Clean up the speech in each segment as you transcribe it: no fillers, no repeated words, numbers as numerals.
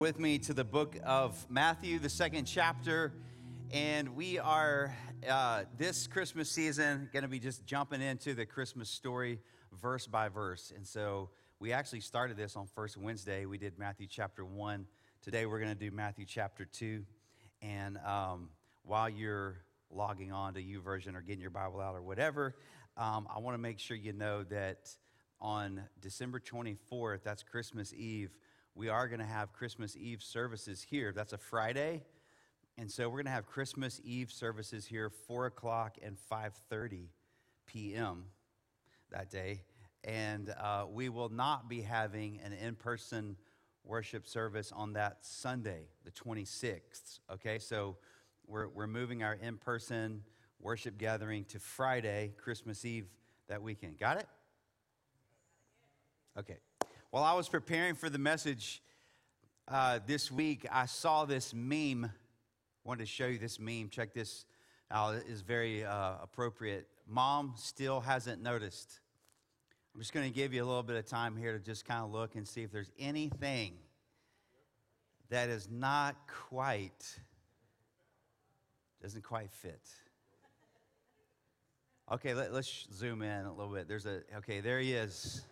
With me to the book of Matthew, the second chapter, and we are this Christmas season going to be just jumping into the Christmas story verse by verse. And so we actually started this on first Wednesday. We did Matthew chapter 1. Today we're going to do Matthew chapter 2. And while you're logging on to YouVersion or getting your Bible out or whatever, I want to make sure you know that on December 24th, that's Christmas Eve, we are going to have Christmas Eve services here. That's a Friday. And so we're going to have Christmas Eve services here, 4 o'clock and 5:30 p.m. that day. And we will not be having an in-person worship service on that Sunday, the 26th. Okay, so we're moving our in-person worship gathering to Friday, Christmas Eve, that weekend. Got it? Okay. While I was preparing for the message this week, I saw this meme. I wanted to show you this meme. Check this out. It is very appropriate. Mom still hasn't noticed. I'm just going to give you a little bit of time here to just kind of look and see if there's anything that is not quite, doesn't quite fit. Okay, let's zoom in a little bit. Okay, there he is.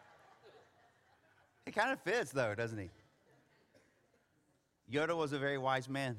It kind of fits, though, doesn't he? Yoda was a very wise man.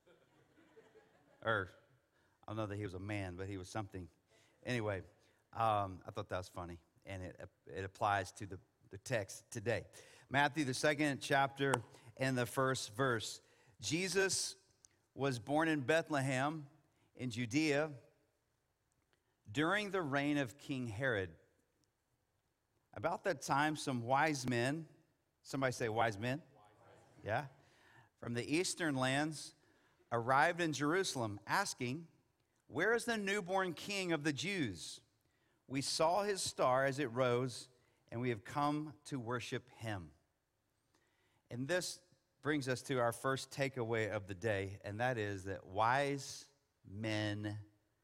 Or, I don't know that he was a man, but he was something. Anyway, I thought that was funny, and it applies to the text today. Matthew, the second chapter, and the first verse. Jesus was born in Bethlehem in Judea during the reign of King Herod. About that time, some wise men, somebody say wise men? Yeah. From the eastern lands arrived in Jerusalem asking, "Where is the newborn king of the Jews? We saw his star as it rose, and we have come to worship him." And this brings us to our first takeaway of the day, and that is that wise men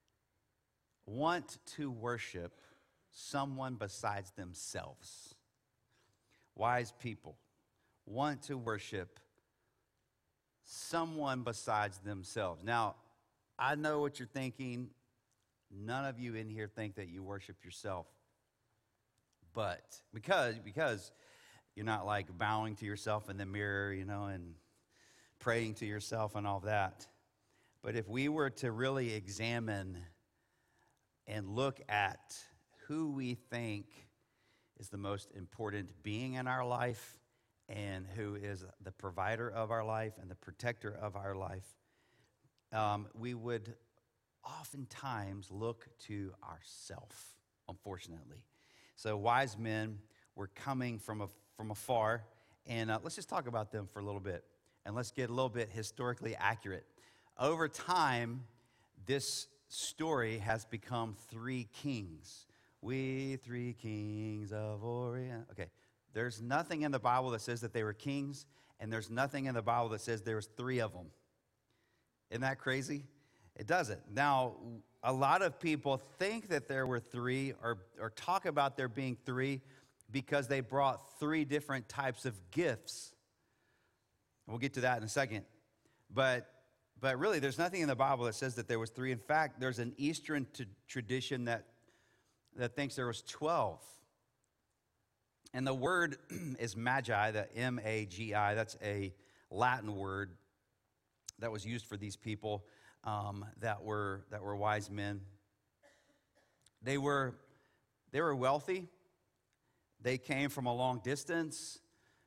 want to worship someone besides themselves. Wise people want to worship someone besides themselves. Now, I know what you're thinking. None of you in here think that you worship yourself. But because you're not like bowing to yourself in the mirror, and praying to yourself and all that. But if we were to really examine and look at who we think is the most important being in our life and who is the provider of our life and the protector of our life, we would oftentimes look to ourself, unfortunately. So wise men were coming from afar, and let's just talk about them for a little bit, and let's get a little bit historically accurate. Over time, this story has become three kings. We three kings of Orient. Okay, there's nothing in the Bible that says that they were kings, and there's nothing in the Bible that says there was three of them. Isn't that crazy? It doesn't. Now, a lot of people think that there were three or talk about there being three because they brought three different types of gifts. We'll get to that in a second. But really, there's nothing in the Bible that says that there was three. In fact, there's an Eastern tradition that thinks there was 12. And the word is magi, the M-A-G-I. That's a Latin word that was used for these people that were wise men. They were wealthy. They came from a long distance.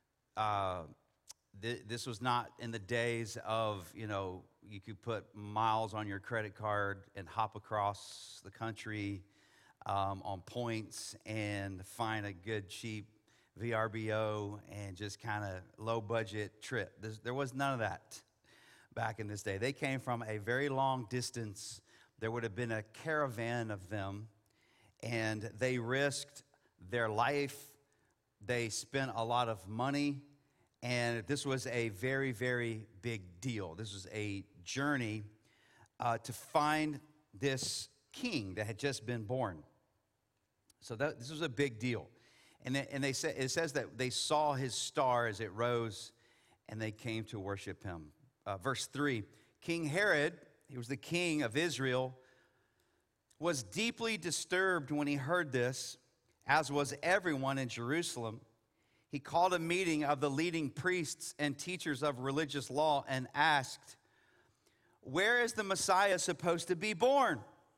This was not in the days of, you could put miles on your credit card and hop across the country on points and find a good, cheap VRBO and just kind of low-budget trip. There was none of that back in this day. They came from a very long distance. There would have been a caravan of them, and they risked their life. They spent a lot of money, and this was a very, very big deal. This was a journey to find this king that had just been born. So this was a big deal. And it says that they saw his star as it rose, and they came to worship him. Verse 3, King Herod, he was the king of Israel, was deeply disturbed when he heard this, as was everyone in Jerusalem. He called a meeting of the leading priests and teachers of religious law and asked, "Where is the Messiah supposed to be born?"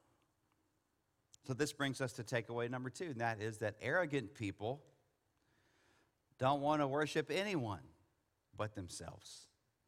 So this brings us to takeaway number 2, and that is that arrogant people don't want to worship anyone but themselves.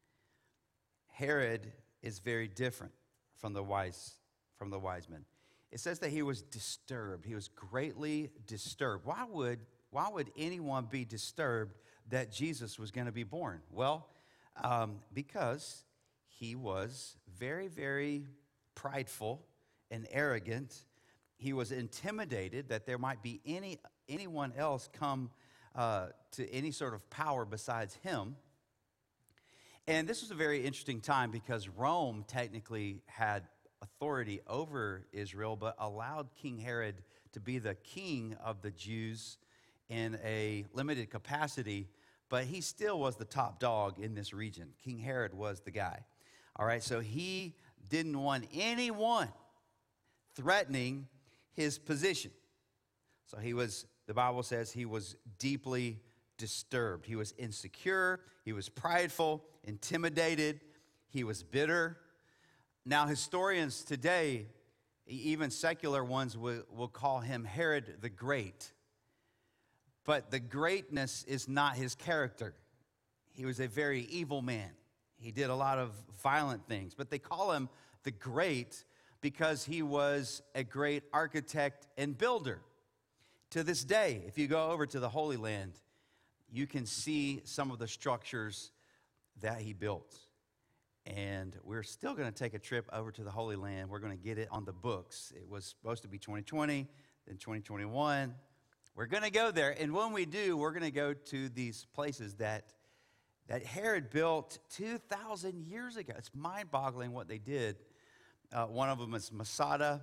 Herod is very different from the wise men. It says that he was disturbed. He was greatly disturbed. Why would anyone be disturbed that Jesus was going to be born? Well, because he was very, very prideful and arrogant. He was intimidated that there might be anyone else come to any sort of power besides him. And this was a very interesting time because Rome technically had authority over Israel, but allowed King Herod to be the king of the Jews in a limited capacity, but he still was the top dog in this region. King Herod was the guy. All right, so he didn't want anyone threatening his position. So the Bible says he was deeply disturbed. He was insecure, he was prideful, intimidated, he was bitter. Now, historians today, even secular ones, will call him Herod the Great. But the greatness is not his character. He was a very evil man. He did a lot of violent things. But they call him the Great because he was a great architect and builder. To this day, if you go over to the Holy Land, you can see some of the structures that he built. And we're still going to take a trip over to the Holy Land. We're going to get it on the books. It was supposed to be 2020, then 2021. We're going to go there. And when we do, we're going to go to these places that Herod built 2,000 years ago. It's mind-boggling what they did. One of them is Masada.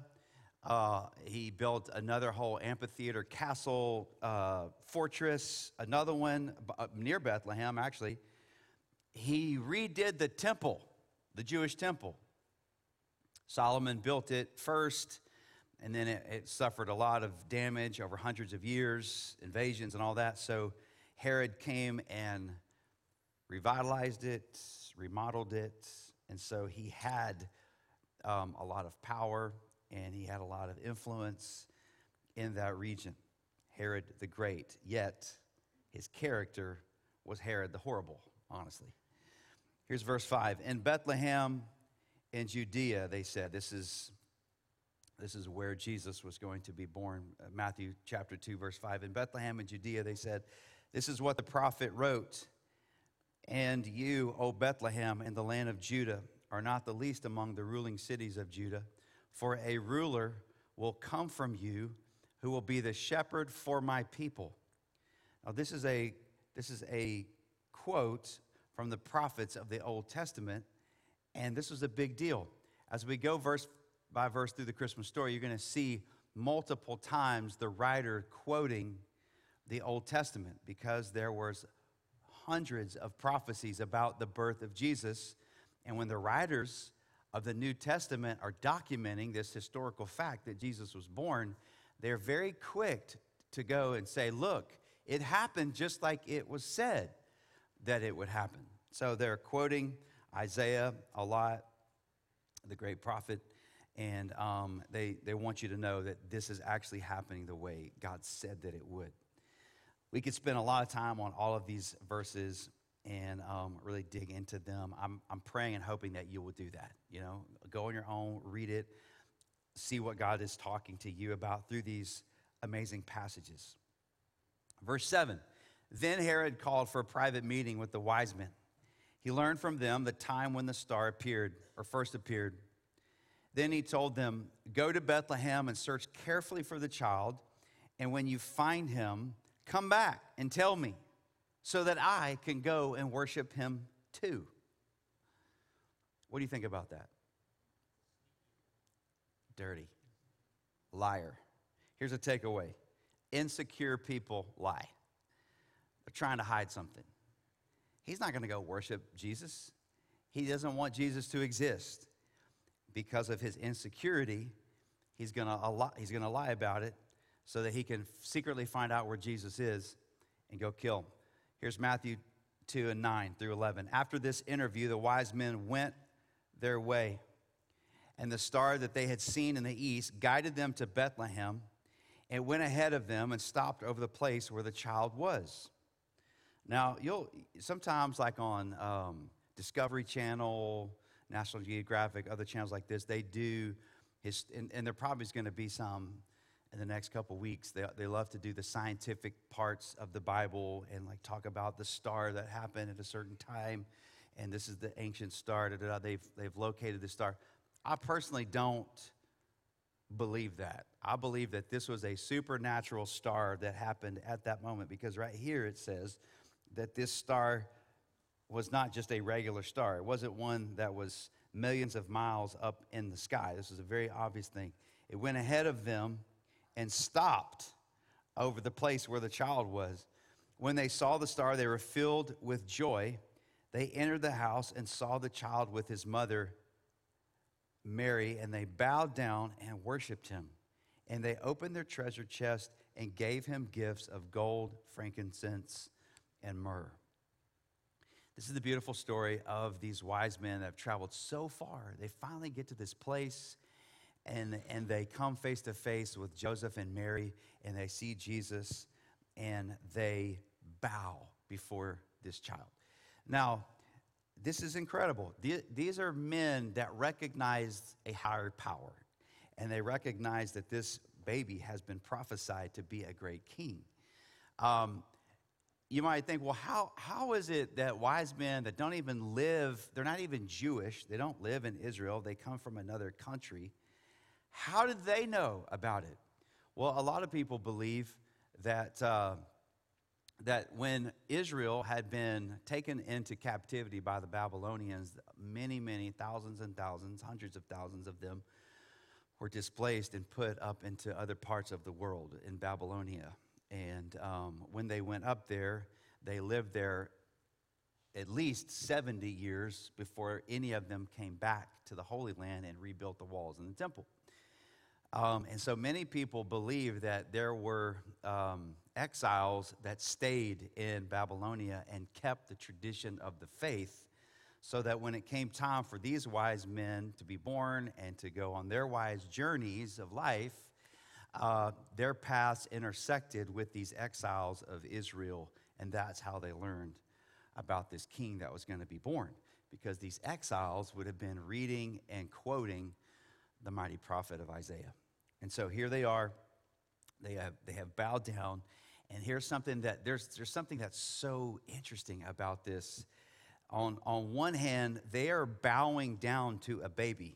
He built another whole amphitheater, castle, fortress, another one near Bethlehem, actually. He redid the temple, the Jewish temple. Solomon built it first, and then it suffered a lot of damage over hundreds of years, invasions and all that. So Herod came and revitalized it, remodeled it, and so he had a lot of power, and he had a lot of influence in that region. Herod the Great, yet his character was Herod the Horrible, honestly. Here's verse 5. In Bethlehem in Judea, they said, this is where Jesus was going to be born. Matthew chapter 2, verse 5. In Bethlehem in Judea, they said, this is what the prophet wrote. And you, O Bethlehem, in the land of Judah, are not the least among the ruling cities of Judah, for a ruler will come from you who will be the shepherd for my people. Now, this is a quote from the prophets of the Old Testament, and this was a big deal. As we go verse by verse through the Christmas story, you're going to see multiple times the writer quoting the Old Testament because there was hundreds of prophecies about the birth of Jesus, and when the writers of the New Testament are documenting this historical fact that Jesus was born, they're very quick to go and say, look, it happened just like it was said that it would happen. So they're quoting Isaiah a lot, the great prophet, and they want you to know that this is actually happening the way God said that it would. We could spend a lot of time on all of these verses and really dig into them. I'm praying and hoping that you will do that. You know, go on your own, read it, see what God is talking to you about through these amazing passages. Verse 7, then Herod called for a private meeting with the wise men. He learned from them the time when the star first appeared. Then he told them, go to Bethlehem and search carefully for the child, and when you find him, come back and tell me, so that I can go and worship him too. What do you think about that? Dirty. Liar. Here's a takeaway. Insecure people lie. They're trying to hide something. he's not going to go worship Jesus. He doesn't want Jesus to exist. Because of his insecurity, he's going to lie about it so that he can secretly find out where Jesus is and go kill him. Here's Matthew 2:9-11. After this interview, the wise men went their way, and the star that they had seen in the east guided them to Bethlehem. It went ahead of them and stopped over the place where the child was. Now, you'll sometimes, like on Discovery Channel, National Geographic, other channels like this, they do and there probably is going to be some in the next couple weeks. They love to do the scientific parts of the Bible and like talk about the star that happened at a certain time, and this is the ancient star. They've located the star. I personally don't believe that. I believe that this was a supernatural star that happened at that moment, because right here it says that this star was not just a regular star. It wasn't one that was millions of miles up in the sky. This is a very obvious thing. It went ahead of them and stopped over the place where the child was. When they saw the star, they were filled with joy. They entered the house and saw the child with his mother, Mary, and they bowed down and worshiped him. And they opened their treasure chest and gave him gifts of gold, frankincense, and myrrh. This is the beautiful story of these wise men that have traveled so far. They finally get to this place, and they come face to face with Joseph and Mary, and they see Jesus, and they bow before this child. Now, this is incredible. These are men that recognize a higher power, and they recognize that this baby has been prophesied to be a great king. You might think, well, how is it that wise men that don't even live, they're not even Jewish, they don't live in Israel, they come from another country, how did they know about it? Well, a lot of people believe that that when Israel had been taken into captivity by the Babylonians, many, many thousands and thousands, hundreds of thousands of them were displaced and put up into other parts of the world in Babylonia. And when they went up there, they lived there at least 70 years before any of them came back to the Holy Land and rebuilt the walls and the temple. And so many people believe that there were exiles that stayed in Babylonia and kept the tradition of the faith, so that when it came time for these wise men to be born and to go on their wise journeys of life, their paths intersected with these exiles of Israel, and that's how they learned about this king that was going to be born, because these exiles would have been reading and quoting the mighty prophet of Isaiah. And so here they are. They have bowed down, and here's something that there's something that's so interesting about this. On one hand, they are bowing down to a baby,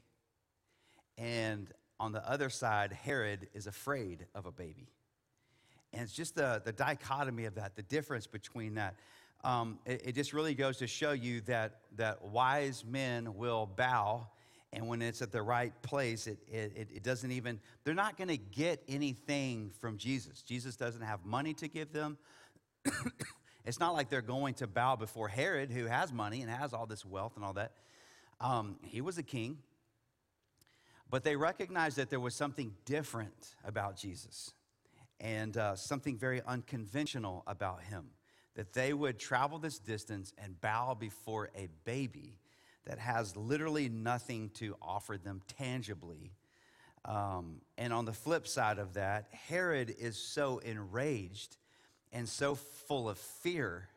and on the other side, Herod is afraid of a baby. And it's just the dichotomy of that, the difference between that. It just really goes to show you that wise men will bow, and when it's at the right place, it doesn't even, they're not going to get anything from Jesus. Jesus doesn't have money to give them. It's not like they're going to bow before Herod, who has money and has all this wealth and all that. He was a king. But they recognized that there was something different about Jesus, and something very unconventional about him, that they would travel this distance and bow before a baby that has literally nothing to offer them tangibly. And on the flip side of that, Herod is so enraged and so full of fear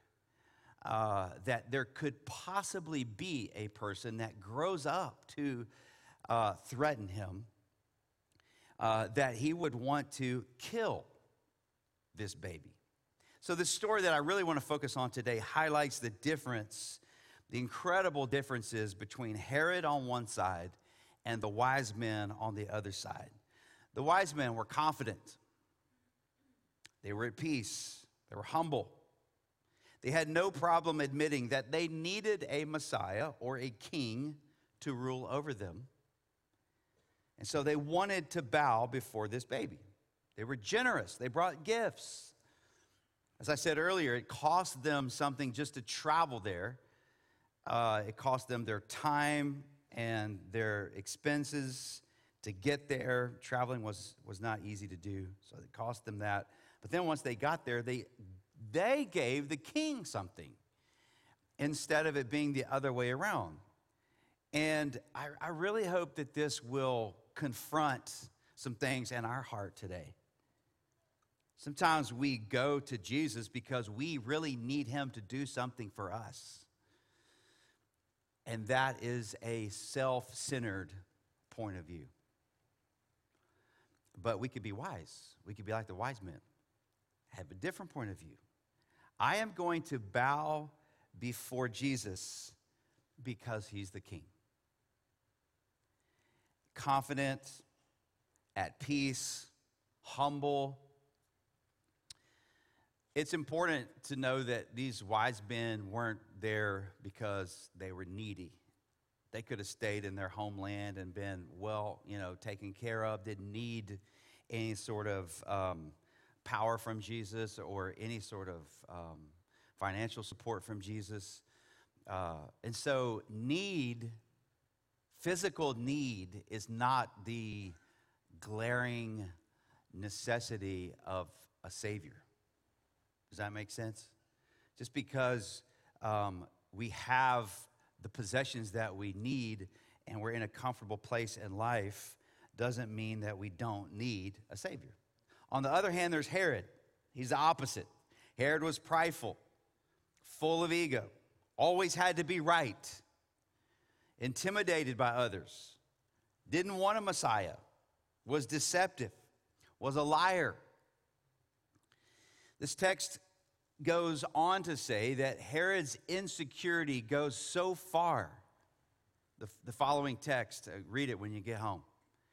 that there could possibly be a person that grows up to threaten him, that he would want to kill this baby. So the story that I really want to focus on today highlights the difference, the incredible differences between Herod on one side and the wise men on the other side. The wise men were confident. They were at peace. They were humble. They had no problem admitting that they needed a Messiah or a king to rule over them. And so they wanted to bow before this baby. They were generous. They brought gifts. As I said earlier, it cost them something just to travel there. It cost them their time and their expenses to get there. Traveling was not easy to do, so it cost them that. But then once they got there, they gave the king something instead of it being the other way around. And I really hope that this will confront some things in our heart today. Sometimes we go to Jesus because we really need him to do something for us. And that is a self-centered point of view. But we could be wise. We could be like the wise men, have a different point of view. I am going to bow before Jesus because he's the king. Confident, at peace, humble. It's important to know that these wise men weren't there because they were needy. They could have stayed in their homeland and been well, taken care of, didn't need any sort of power from Jesus or any sort of financial support from Jesus. And so physical need is not the glaring necessity of a Savior. Does that make sense? Just because we have the possessions that we need and we're in a comfortable place in life doesn't mean that we don't need a Savior. On the other hand, there's Herod. He's the opposite. Herod was prideful, full of ego, always had to be right, intimidated by others, didn't want a Messiah, was deceptive, was a liar. This text goes on to say that Herod's insecurity goes so far. The following text, read it when you get home.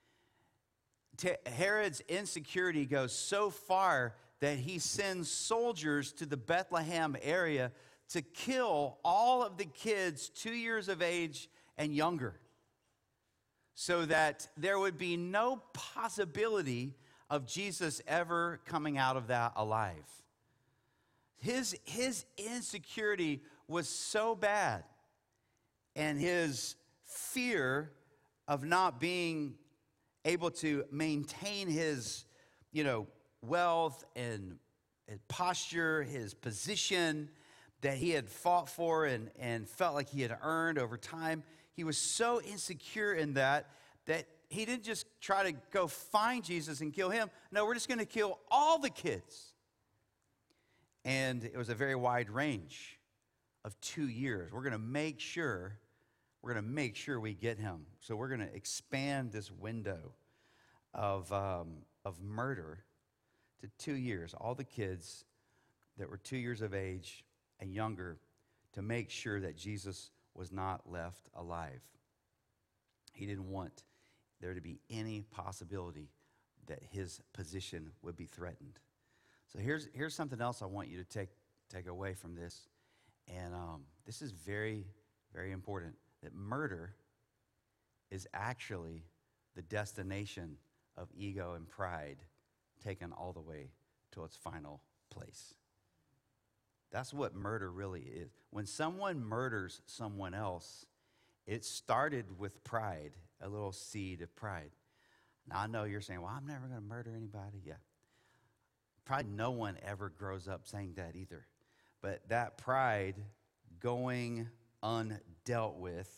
Herod's insecurity goes so far that he sends soldiers to the Bethlehem area to kill all of the kids 2 years of age and younger, so that there would be no possibility of Jesus ever coming out of that alive. His insecurity was so bad, and his fear of not being able to maintain his, wealth and posture, his position that he had fought for and felt like he had earned over time. He was so insecure in that he didn't just try to go find Jesus and kill him. No, we're just going to kill all the kids. And it was a very wide range of 2 years. We're going to make sure we get him. So we're going to expand this window of murder to 2 years. All the kids that were 2 years of age and younger, to make sure that Jesus was not left alive. He didn't want there to be any possibility that his position would be threatened. So here's something else I want you to take away from this. And this is very, very important, that murder is actually the destination of ego and pride taken all the way to its final place. That's what murder really is. When someone murders someone else, it started with pride, a little seed of pride. Now, I know you're saying, well, I'm never going to murder anybody. Yeah. Probably no one ever grows up saying that either. But that pride going undealt with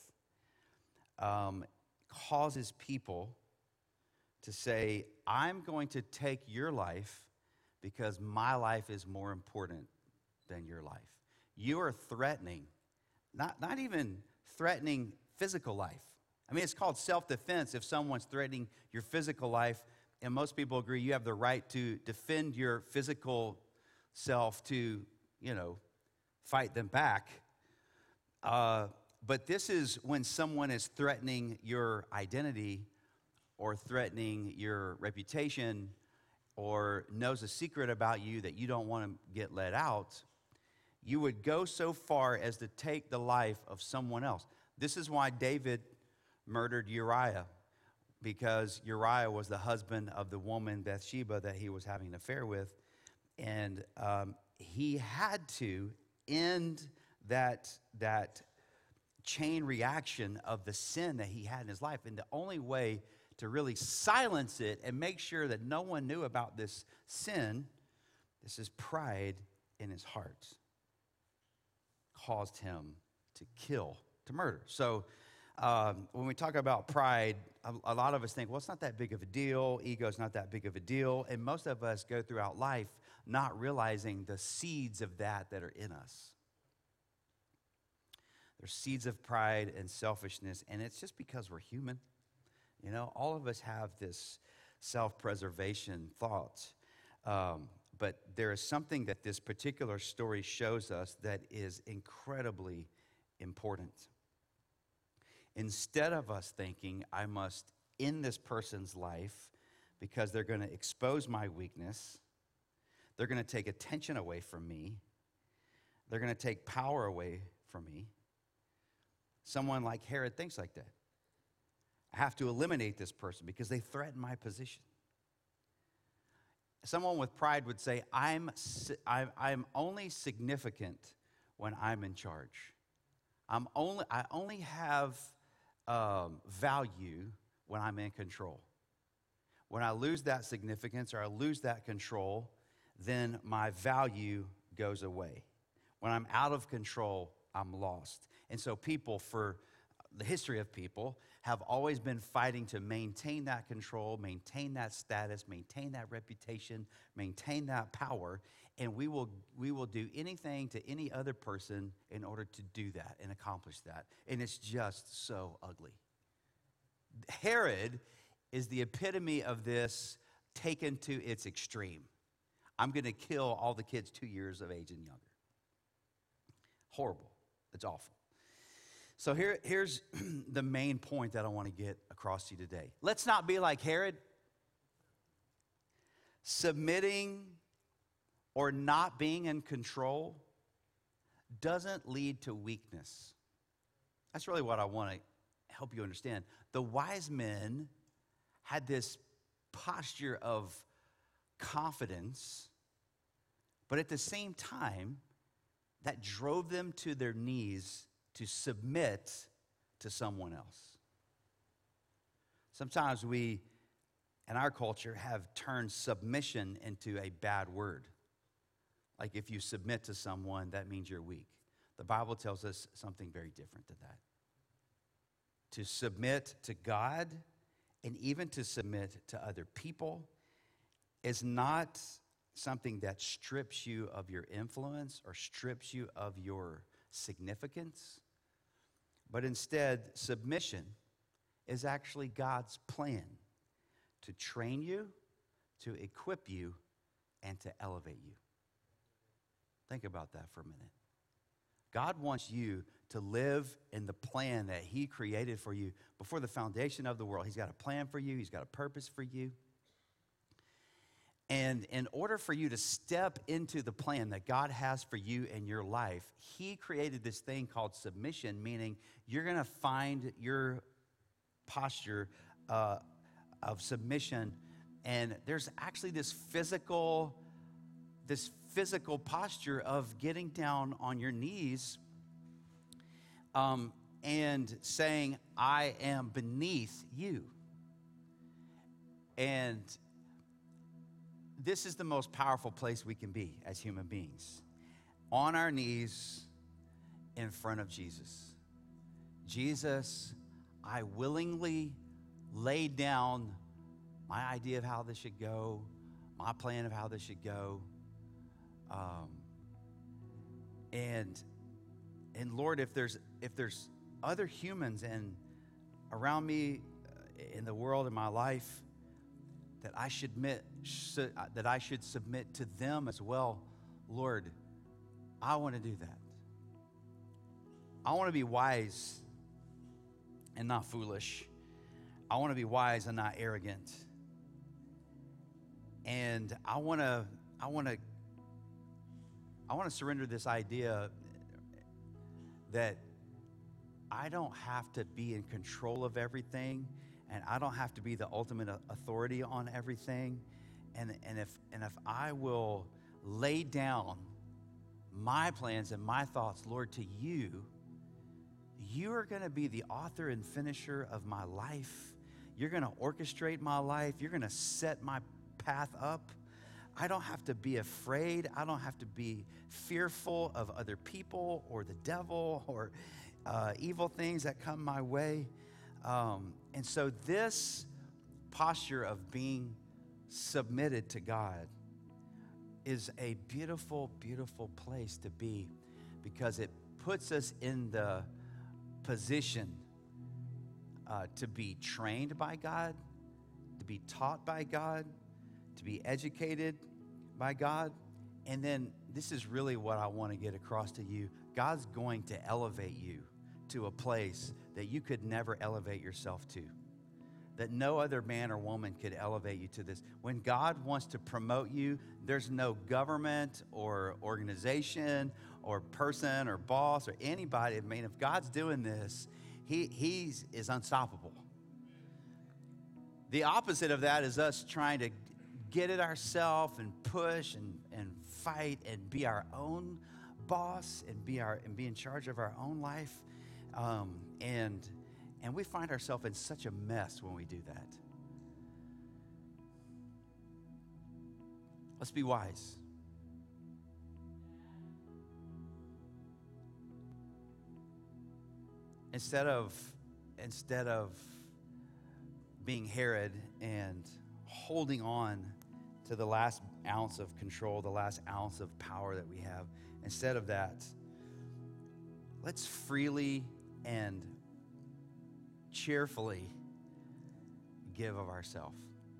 causes people to say, I'm going to take your life because my life is more important than your life. You are threatening, not even threatening physical life. I mean, it's called self-defense if someone's threatening your physical life, and most people agree you have the right to defend your physical self to, fight them back. But this is when someone is threatening your identity or threatening your reputation or knows a secret about you that you don't want to get let out. You would go so far as to take the life of someone else. This is why David murdered Uriah, because Uriah was the husband of the woman Bathsheba that he was having an affair with. And he had to end that chain reaction of the sin that he had in his life. And the only way to really silence it and make sure that no one knew about this sin, this is pride in his heart, caused him to kill, to murder. So when we talk about pride, a lot of us think, well, it's not that big of a deal. Ego's not that big of a deal. And most of us go throughout life not realizing the seeds of that are in us. There's seeds of pride and selfishness, and it's just because we're human. You know, all of us have this self-preservation thought. But there is something that this particular story shows us that is incredibly important. Instead of us thinking, I must end this person's life because they're going to expose my weakness, they're going to take attention away from me, they're going to take power away from me. Someone like Herod thinks like that. I have to eliminate this person because they threaten my position. Someone with pride would say, I'm only significant when I'm in charge. I only have value when I'm in control. When I lose that significance or I lose that control, then my value goes away. When I'm out of control, I'm lost. And so people, for the history of people, have always been fighting to maintain that control, maintain that status, maintain that reputation, maintain that power, and we will do anything to any other person in order to do that and accomplish that. And it's just so ugly. Herod is the epitome of this taken to its extreme. I'm going to kill all the kids 2 years of age and younger. Horrible. It's awful. So here's the main point that I want to get across to you today. Let's not be like Herod. Submitting or not being in control doesn't lead to weakness. That's really what I want to help you understand. The wise men had this posture of confidence, but at the same time, that drove them to their knees to submit to someone else. Sometimes we, in our culture, have turned submission into a bad word. Like if you submit to someone, that means you're weak. The Bible tells us something very different than that. To submit to God and even to submit to other people is not something that strips you of your influence or strips you of your significance, but instead, submission is actually God's plan to train you, to equip you, and to elevate you. Think about that for a minute. God wants you to live in the plan that He created for you before the foundation of the world. He's got a plan for you. He's got a purpose for you. And in order for you to step into the plan that God has for you in your life, He created this thing called submission, meaning you're going to find your posture of submission. And there's actually this physical posture of getting down on your knees and saying, I am beneath you. And this is the most powerful place we can be as human beings. On our knees in front of Jesus. Jesus, I willingly lay down my idea of how this should go, my plan of how this should go. And Lord, if there's other humans around me in the world, in my life, that I should submit to them as well, Lord, I want to do that. I want to be wise and not foolish. I want to be wise and not arrogant. And I want to surrender this idea that I don't have to be in control of everything, and I don't have to be the ultimate authority on everything. And if I will lay down my plans and my thoughts, Lord, to you. You are going to be the author and finisher of my life. You're going to orchestrate my life. You're going to set my path up. I don't have to be afraid. I don't have to be fearful of other people or the devil or evil things that come my way. And so this posture of being submitted to God is a beautiful, beautiful place to be, because it puts us in the position to be trained by God, to be taught by God, to be educated by God. And then this is really what I want to get across to you. God's going to elevate you to a place that you could never elevate yourself to, that no other man or woman could elevate you to this. When God wants to promote you, there's no government or organization or person or boss or anybody. I mean, if God's doing this, He is unstoppable. The opposite of that is us trying to get it ourselves and push and fight and be our own boss and be in charge of our own life. And we find ourselves in such a mess when we do that. Let's be wise. Instead of being Herod and holding on to the last ounce of control, the last ounce of power that we have, instead of that, let's freely and cheerfully give of ourselves.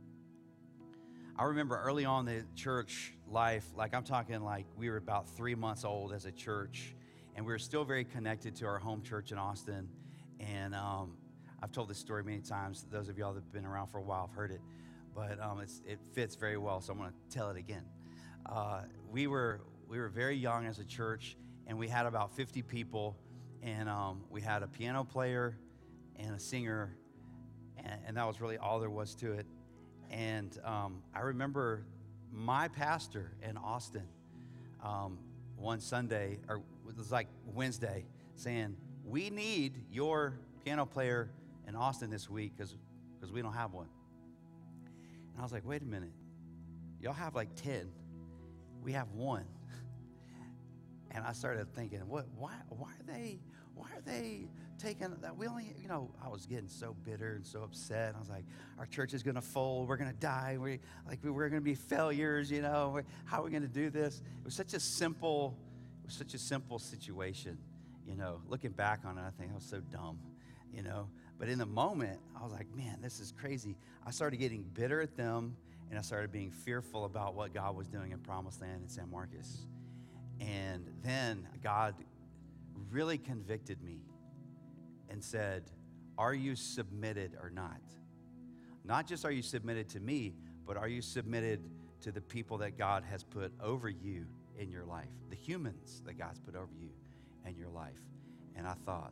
I remember early on in the church life, like I'm talking like we were about 3 months old as a church, and we were still very connected to our home church in Austin. And I've told this story many times. Those of y'all that have been around for a while have heard it, but it fits very well, so I'm going to tell it again. We were very young as a church, and we had about 50 people, and we had a piano player and a singer, and that was really all there was to it. And I remember my pastor in Austin one Sunday, or it was like Wednesday, saying, "We need your piano player in Austin this week because we don't have one." And I was like, wait a minute. Y'all have like 10. We have one. And I started thinking, why are they taking that? We only, I was getting so bitter and so upset. I was like, our church is going to fold. We're going to die. We're going to be failures. How are we going to do this? It was such a simple situation. Looking back on it, I think I was so dumb. But in the moment, I was like, man, this is crazy. I started getting bitter at them, and I started being fearful about what God was doing in Promised Land in San Marcos. And then God really convicted me and said, are you submitted or not? Not just are you submitted to me, but are you submitted to the people that God has put over you in your life, the humans that God's put over you in your life? And I thought,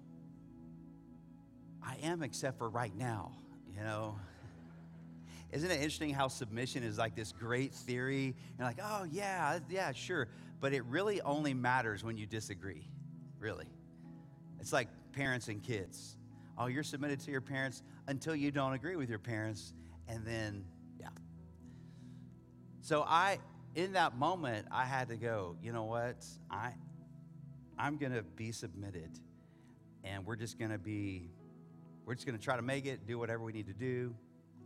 I am, except for right now, Isn't it interesting how submission is like this great theory? You're like, oh, yeah, sure. But it really only matters when you disagree, really. It's like parents and kids. Oh, you're submitted to your parents until you don't agree with your parents, and then, yeah. So in that moment, I had to go, you know what? I'm going to be submitted, and we're just going to try to make it, do whatever we need to do.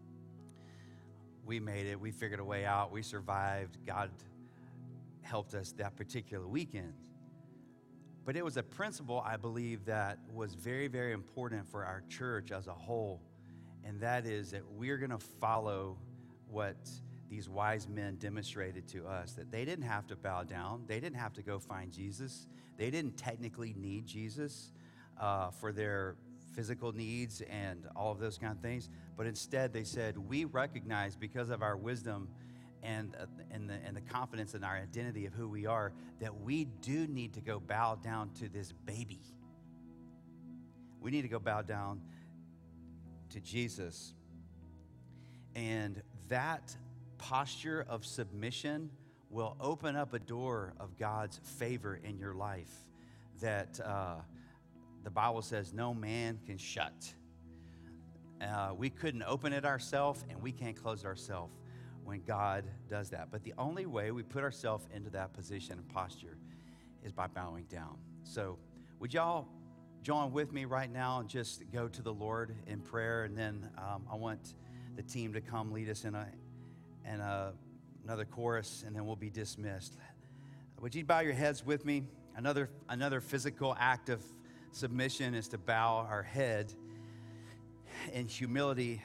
We made it. We figured a way out. We survived. God helped us that particular weekend. But it was a principle, I believe, that was very, very important for our church as a whole, and that is that we're going to follow what these wise men demonstrated to us, that they didn't have to bow down. They didn't have to go find Jesus. They didn't technically need Jesus for their physical needs and all of those kind of things. But instead, they said, we recognize, because of our wisdom and the confidence in our identity of who we are, that we do need to go bow down to this baby. We need to go bow down to Jesus. And that posture of submission will open up a door of God's favor in your life that the Bible says no man can shut. We couldn't open it ourselves, and we can't close it ourselves when God does that. But the only way we put ourselves into that position and posture is by bowing down. So would y'all join with me right now and just go to the Lord in prayer, and then I want the team to come lead us in another chorus, and then we'll be dismissed. Would you bow your heads with me? Another physical act of submission is to bow our head in humility.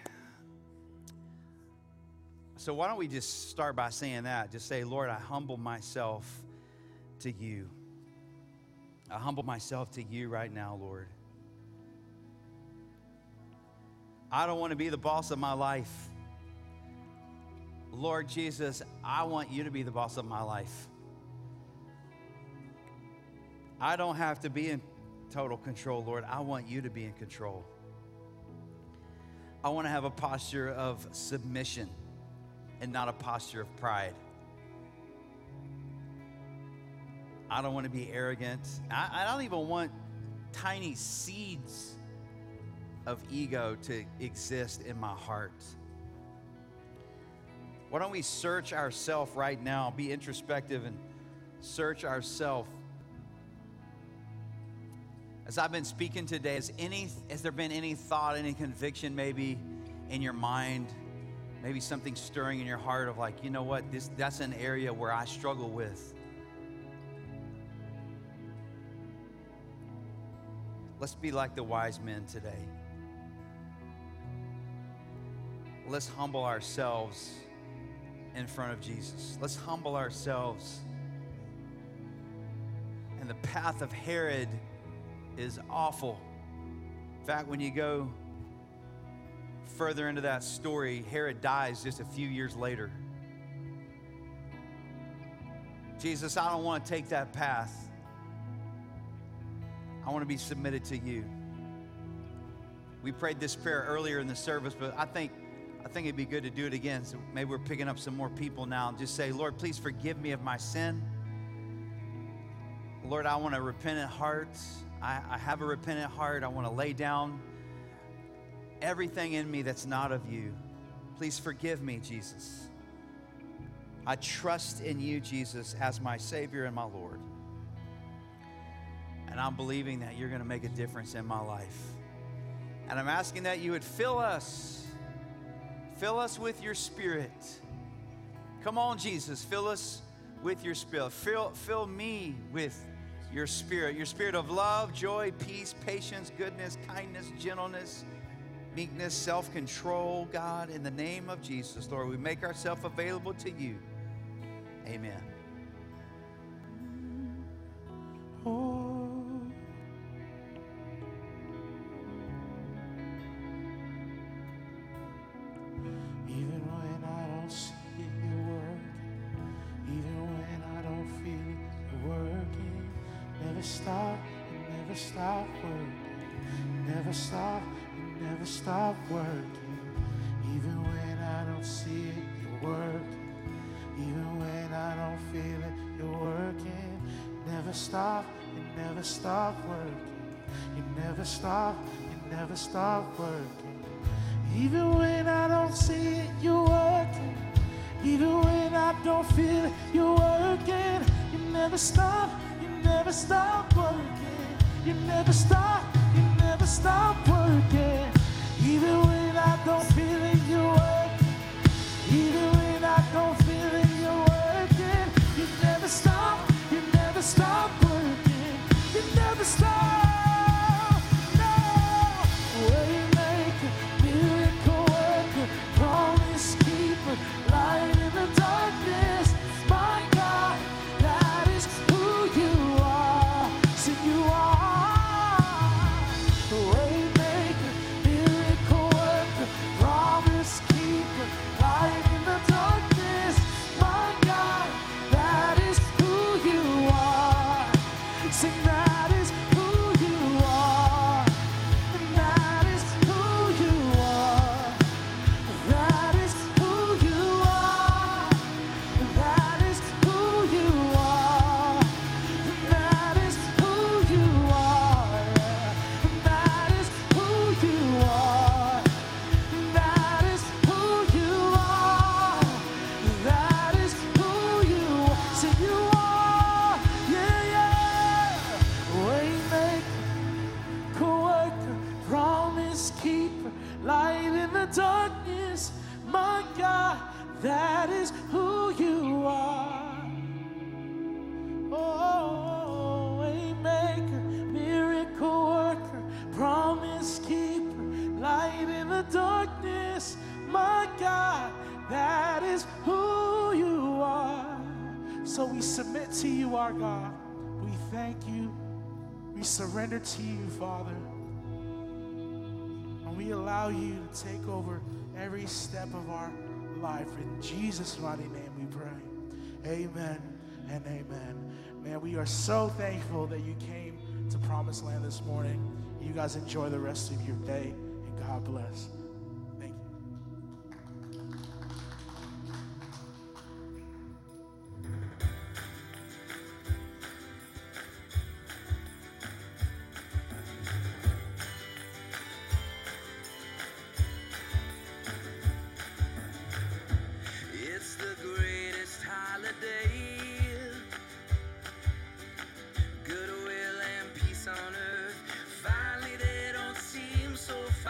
So why don't we just start by saying that? Just say, Lord, I humble myself to you. I humble myself to you right now, Lord. I don't want to be the boss of my life. Lord Jesus, I want you to be the boss of my life. I don't have to be in total control, Lord. I want you to be in control. I want to have a posture of submission and not a posture of pride. I don't want to be arrogant. I don't even want tiny seeds of ego to exist in my heart. Why don't we search ourselves right now, be introspective and search ourselves. As I've been speaking today, has there been any thought, any conviction maybe in your mind, maybe something stirring in your heart of like, you know what, that's an area where I struggle with. Let's be like the wise men today. Let's humble ourselves in front of Jesus. Let's humble ourselves. And the path of Herod is awful. In fact, when you go further into that story, Herod dies just a few years later. Jesus, I don't want to take that path. I want to be submitted to you. We prayed this prayer earlier in the service, but I think it'd be good to do it again. So maybe we're picking up some more people now and just say, Lord, please forgive me of my sin. Lord, I want a repentant heart. I have a repentant heart. I want to lay down everything in me that's not of you. Please forgive me, Jesus. I trust in you, Jesus, as my Savior and my Lord. And I'm believing that you're going to make a difference in my life. And I'm asking that you would fill us with your Spirit. Come on, Jesus, fill us with your Spirit. Fill me with your Spirit of love, joy, peace, patience, goodness, kindness, gentleness, meekness, self-control. God, in the name of Jesus, Lord, we make ourselves available to you. Amen. Oh. Even when I don't see you working, even when I don't feel you working, never stop, you never stop working, never stop, you never stop working. Even when I don't see it, you're working, even when I don't feel it, you're working. Never stop, you never stop working, you never stop, you never stop working. Even when I don't see it, you're working. Even when I don't feel it, you're working. You never stop working. You never stop working. Even when I don't feel it, you're working. Even when I don't feel it, you're working. You never stop working. You never stop. No. Waymaker, miracle worker, promise keeper, light in the darkness. My God, that is who you are. So you are. Waymaker, light in the darkness. My God, that is who you are. Oh, waymaker, miracle worker, promise keeper, light in the darkness. My God, that is who you are. So we submit to you, our God. We thank you. We surrender to you, Father. And we allow you to take over every step of our life. In Jesus' mighty name we pray. Amen and amen. Man, we are so thankful that you came to Promised Land this morning. You guys enjoy the rest of your day, and God bless.